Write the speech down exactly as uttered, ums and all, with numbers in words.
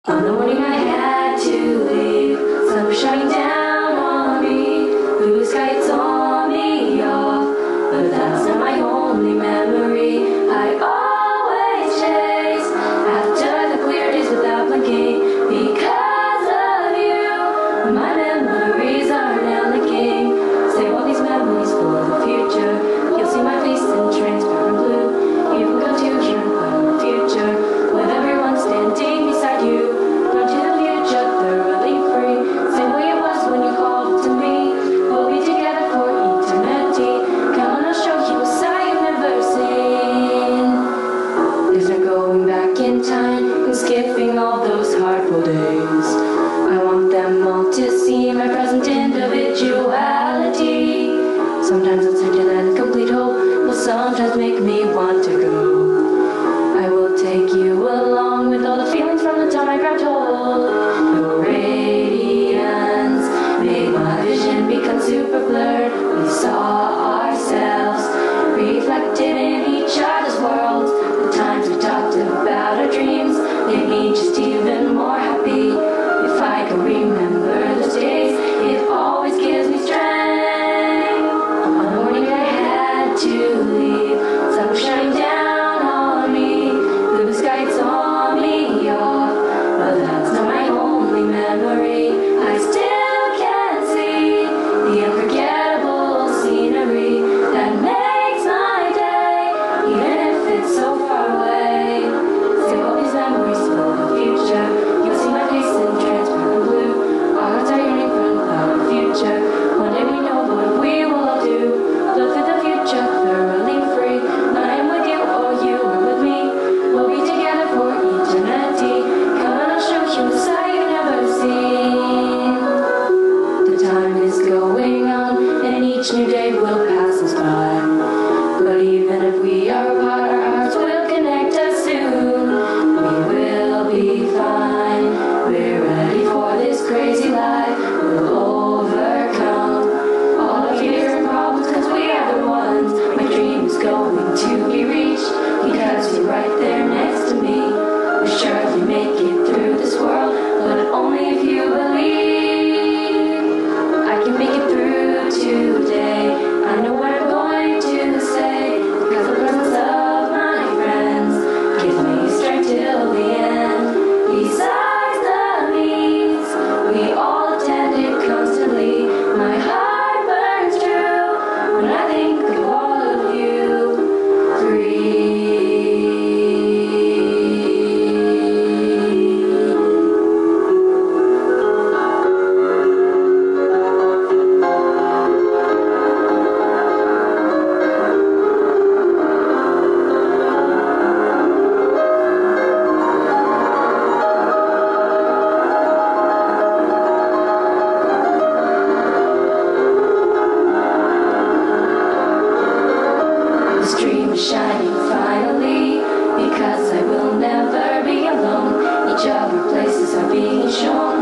On the morning I had to leave, sun was shining down on me. Blue sky told me off, but that's not my only memory. I always chase after the clear days without blinking. Because of you, my memories are now linking. Save all these memories for the future. You'll see my face in transparent blue. You can go to your own future with everyone standing beside you. Skipping all those hardcore days, I want them all to see my present individuality. Sometimes it's such an incomplete hope, will sometimes make me want to go. I will take you along with all the feelings from the time I grabbed hold. Your radiance made my vision become super blurred. We saw ourselves reflected in each other's worlds. The times we talked about our dreams made me just even more happy. If I can remember those days, it always gives me strength. On the morning I had to leave, sun was shining down on me. Blue sky told me off, but that's not my only memory. I still can see the unforgettable scenery that makes my day, even if it's so far away. Save all these memories for the future. You'll see my face in transparent blue. Our hearts are yearning for the future. One day we know what we will all do. Look at the future, thoroughly free. When I am with you or you are with me, we'll be together for eternity. Come on, I'll show you a sight you've never seen. The time is going on, and each new day will pass us by. But even if we are apart, our hearts will connect us soon. We will be fine. We're ready for this crazy life. We'll overcome all the fears and problems, cause we are the ones. My dream is going to be reached because you're right there next to me. We're sure if you make it through this world, but only if you believe. I can make it through today. I know what I'm going to say, because the presence of my friends gives me strength till the end. Besides the means we all attended constantly, my heart burns true when I think of all of you three. This dream is shining finally, because I will never be alone. Each of our places are being shown.